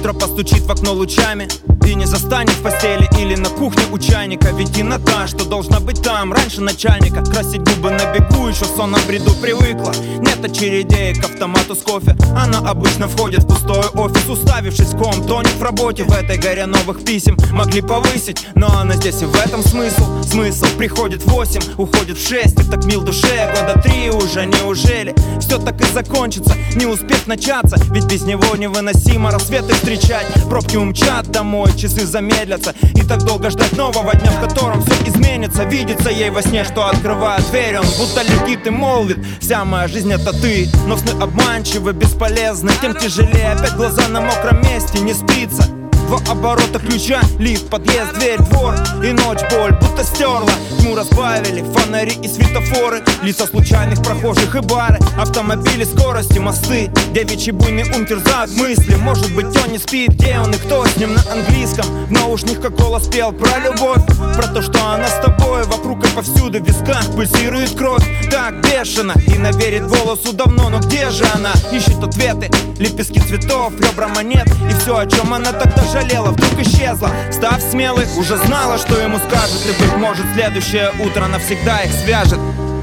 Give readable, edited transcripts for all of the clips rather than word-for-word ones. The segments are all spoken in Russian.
Утро постучит в окно лучами и не застанет в постели или на кухне у чайника. Ведь и та, что должна быть там раньше начальника. Красить губы на бегу, еще сон на бреду привыкла. Нет очередей к автомату с кофе. Она обычно входит в пустой офис, уставившись в ком. Тонет в работе, в этой горе новых писем могли повысить, но она здесь и в этом смысл. Смысл приходит в 8, уходит в 6. И так мил душе, года 3 уже. Неужели все так и закончится, не успев начаться? Ведь без него невыносимо рассветы встречать. Пробки умчат домой, часы замедлятся. И так долго ждать нового дня, в котором все изменится. Видится ей во сне, что открывает дверь, он будто летит и молвит: вся моя жизнь это ты. Но сны обманчивы, бесполезны, тем тяжелее опять глаза на мокром месте. Не спится. Два оборота ключа, лифт, подъезд, дверь, двор. И ночь боль будто стерла. Тьму разбавили фонари и светофоры, лица случайных прохожих и бары, автомобили, скорости, мосты. Девичий буйный ум терзает мысли. Может быть, он не спит, где он и кто с ним на английском. В наушниках голос пел про любовь, про то, что она с тобой. Вокруг и повсюду в висках пульсирует кровь. Так бешено, и наверит голосу давно. Но где же она? Ищет ответы, лепестки цветов, ребра монет. И все, о чем она тогда жалела, вдруг исчезла. Став смелой, уже знала, что ему скажет. И, быть может, следующее утро навсегда их свяжет.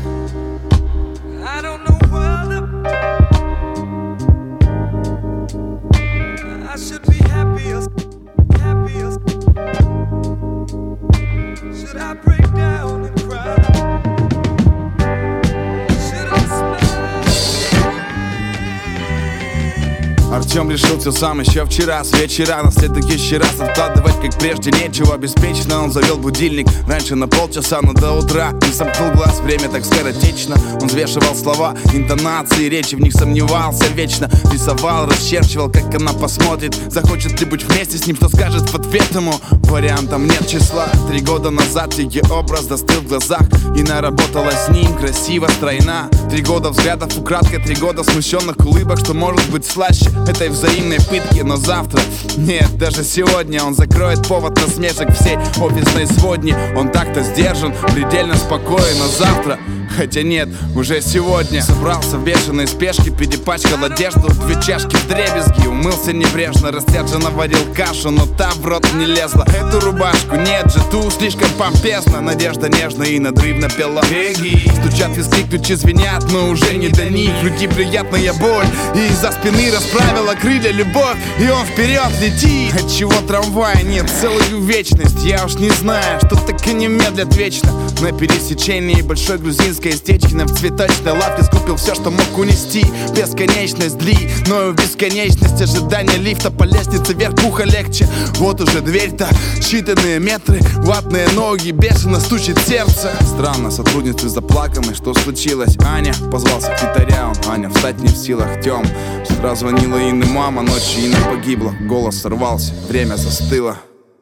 Артем решил все сам еще вчера с вечера. На следующий раз откладывать как прежде нечего. Беспечно он завел будильник раньше на полчаса, но до утра не сомкнул глаз. Время так скоротечно. Он взвешивал слова, интонации, речи, в них сомневался вечно. Рисовал, расчерчивал, как она посмотрит. Захочет ли быть вместе с ним, что скажет в ответ ему? Вариантам нет числа. 3 года назад ее образ застыл в глазах. И наработала с ним красиво, стройна. 3 года взглядов украдкой, 3 года смущенных улыбок. Что может быть слаще этой взаимной пытки? Но завтра, нет, даже сегодня он закроет повод насмешек всей офисной сводни. Он так-то сдержан, предельно спокоен. Но завтра, хотя нет, уже сегодня. Собрался в бешеной спешке, перепачкал одежду, 2 чашки вдребезги. Умылся небрежно, растяженно варил кашу, но та в рот не лезла. Эту рубашку нет же, ту слишком помпезно. Надежда нежно и надрывно пела. Стучат виски, ключи звенят, но уже не до них. В груди приятная боль, и из-за спины расправила крылья любовь. И он вперед летит. Отчего трамвая нет целую вечность? Я уж не знаю, что так и не медлят вечно. На пересечении большой грузинской стечкина в цветочной лавке скупил все, что мог унести. Бесконечность длиною бесконечность. Ожидание лифта по лестнице вверх пуха легче. Вот уже дверь-то, считанные метры, ватные ноги, бешено стучит сердце. Странно, сотрудницы заплаканы, что случилось? Аня, позвал секретаря он. Аня, встать не в силах, Тём. С утра звонила Инна мама, ночью Инна погибла. Голос сорвался, время застыло.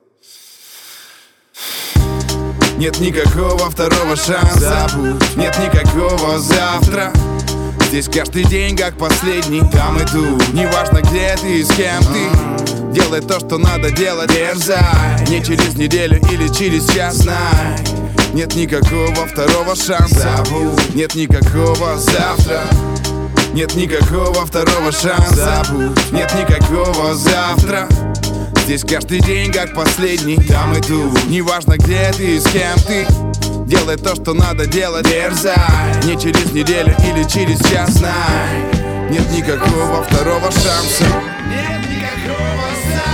Нет никакого второго шанса, нет никакого завтра. Здесь каждый день как последний, там и тут. Неважно где ты и с кем ты. Делай то, что надо делать, дерзай. Не через неделю или через час, знай. Нет никакого второго шанса, нет никакого завтра. Нет никакого второго шанса, нет никакого завтра. Здесь каждый день как последний, там и тут. Неважно где ты и с кем ты. Делай то, что надо делать, дерзай. Не через неделю или через час, знай. Нет никакого второго шанса. Нет никакого завтра.